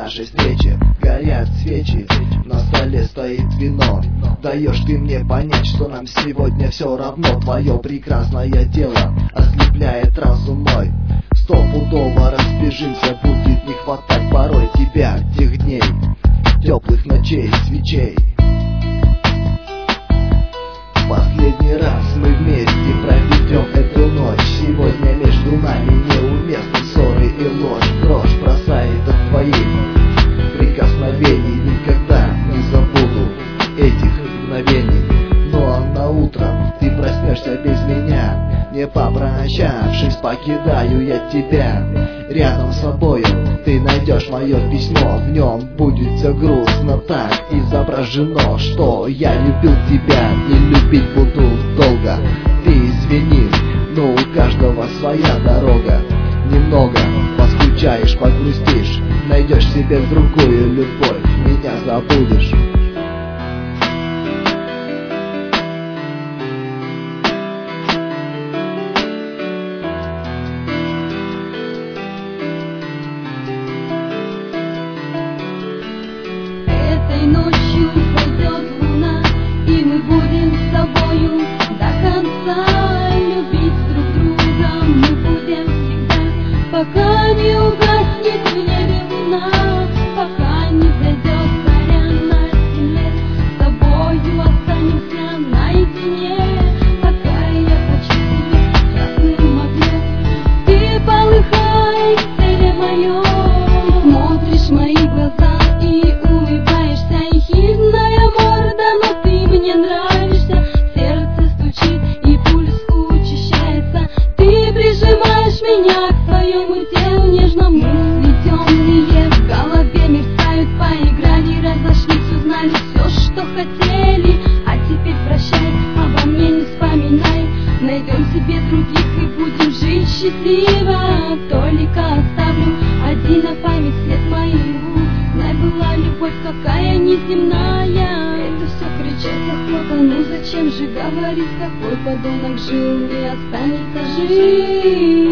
нашей встречи горят свечи, на столе стоит вино. Даешь ты мне понять, что нам сегодня все равно. Твое прекрасное тело ослепляет разум мой. Стопудово разбежимся, будет не хватать порой тебя, тех дней, теплых ночей, свечей. Последний раз мы вместе проведем эту ночь. Сегодня между нами неуместны ссоры и ложь. Грош бросает от твоих прикосновений. Никогда не забуду этих мгновений. Ну а на утро ты проснешься без меня. Не попрощавшись, покидаю я тебя. Рядом с собою ты найдешь мое письмо. В нем будет все грустно так изображено, что я любил тебя и любить буду долго. Ты извини, но у каждого своя дорога. Немного поскучаешь, погрустишь, найдешь себе другую любовь, меня забудешь. Ночью пойдет луна, и мы будем с тобою до конца. Любить друг друга мы будем всегда, пока не угаснет в небе луна, пока не зайдет заря на земле. С тобою останемся наедине, пока я хочу тебя красным огнем. Ты полыхай в теле моем, смотришь в мои глаза и улыбаешься, ехидная морда, но ты мне нравишься. Сердце стучит и пульс учащается. Ты прижимаешь меня к своему телу нежно. Мысли темные в голове мерцают, поиграли, разошлись, узнали все, что хотели. А теперь прощай, обо мне не вспоминай. Найдем себе других и будем жить счастливо. Только оставлю один на память след моего. Знай, была любовь какая неземная. Это все кричать охота, ну зачем же говорить, какой подонок жил и останется жить.